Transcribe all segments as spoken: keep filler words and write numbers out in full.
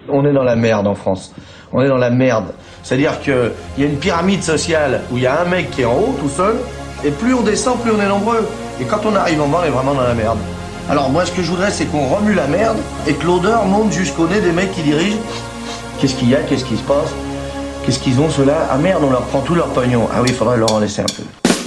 On est dans la merde en France. On est dans la merde. C'est-à-dire qu'il y a une pyramide sociale où il y a un mec qui est en haut tout seul, et plus on descend, plus on est nombreux. Et quand on arrive en bas, on est vraiment dans la merde. Alors moi, ce que je voudrais, c'est qu'on remue la merde et que l'odeur monte jusqu'au nez des mecs qui dirigent. Qu'est-ce qu'il y a? Qu'est-ce qui se passe? Qu'est-ce qu'ils ont ceux-là? Ah merde, on leur prend tout leur pognon. Ah oui, il faudrait leur en laisser un peu.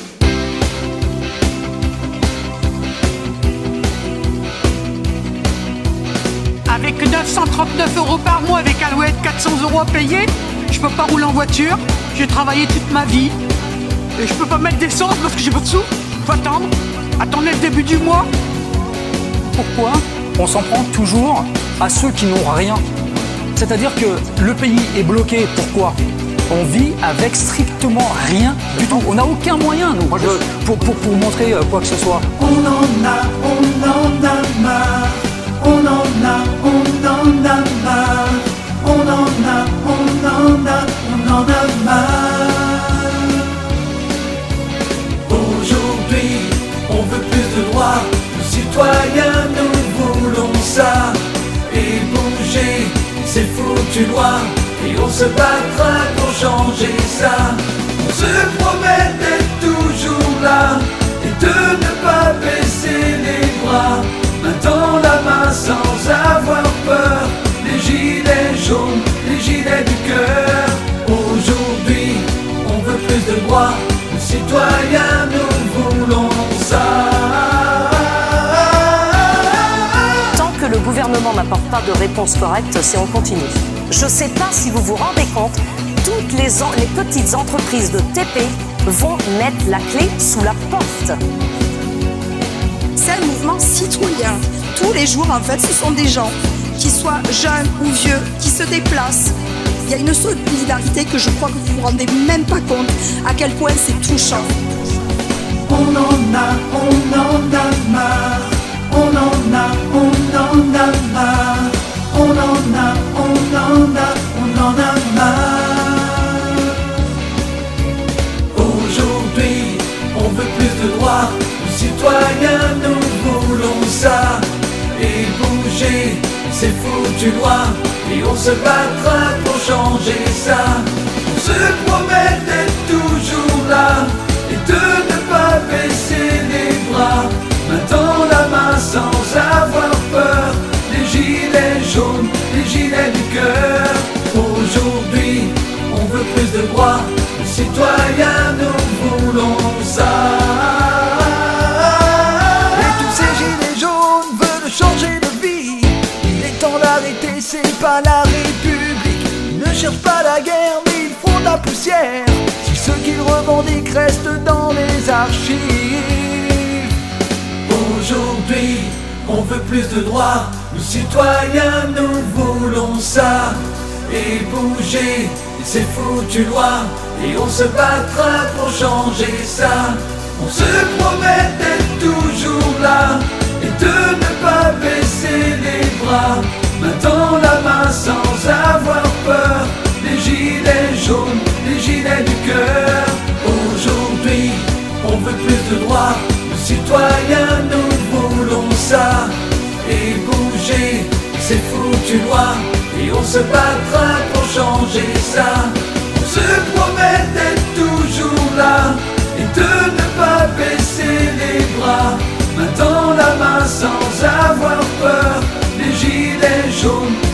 Avec neuf cent trente-neuf euros par mois, avec Alouette quatre cents euros à payer, je peux pas rouler en voiture. J'ai travaillé toute ma vie. Et je peux pas mettre d'essence parce que j'ai pas de sous. Faut attendre. Attendre le début du mois. Pourquoi on s'en prend toujours à ceux qui n'ont rien? C'est-à-dire que le pays est bloqué. Pourquoi? On vit avec strictement rien du tout. On n'a aucun moyen, nous, pour, pour, pour montrer quoi que ce soit. On en a, on en a marre. On en a, on en a marre. On en a, on en a, on en a marre. Aujourd'hui, on veut plus de droits. Nous citoyens, nous voulons ça. Et bouger, c'est foutu loin. Et on se battra pour changer ça. On se promet d'être toujours là et de ne pas baisser les bras. Maintenant la main sans avoir peur. Les gilets jaunes, les gilets du cœur. Aujourd'hui, on veut plus de droits. Les citoyens, nous voulons ça. Tant que le gouvernement n'apporte pas de réponse correcte, c'est on continue. Je ne sais pas si vous vous rendez compte, toutes les, en, les petites entreprises de T P vont mettre la clé sous la porte. C'est un mouvement citoyen. Tous les jours, en fait, ce sont des gens, qui soient jeunes ou vieux, qui se déplacent. Il y a une solidarité que je crois que vous ne vous rendez même pas compte à quel point c'est touchant. On en a, on en a marre. On en a, on en a marre. On en a, on en a, on en a marre. Aujourd'hui, on veut plus de droits. Nous citoyens, nous voulons ça. Et bouger, c'est foutu loin. Et on se battra pour changer ça. On se promet d'être toujours là et de ne pas baisser les bras. Maintenant la main sans avoir peur. Les gilets jaunes, les gilets du cœur. Aujourd'hui, on veut plus de droits. Les citoyens, nous voulons ça. Et tous ces gilets jaunes veulent changer de vie. Il est temps d'arrêter, c'est pas la République. Ils ne cherchent pas la guerre, mais ils font de la poussière. Si ce qu'ils revendiquent reste dans les archives. Aujourd'hui, on veut plus de droits. Nous citoyens, nous voulons ça. Et bouger, c'est foutu loin. Et on se battra pour changer ça. On se promet d'être toujours là et de ne pas baisser les bras. Maintenant la main sans avoir peur. Les gilets jaunes, les gilets du cœur. Aujourd'hui, on veut plus de droits. Nous citoyens, nous voulons ça. Et bouger, c'est foutu loin. Et on se battra pour changer ça. On se promet d'être toujours là et de ne pas baisser les bras. Maintenant la main sans avoir peur. Les gilets jaunes,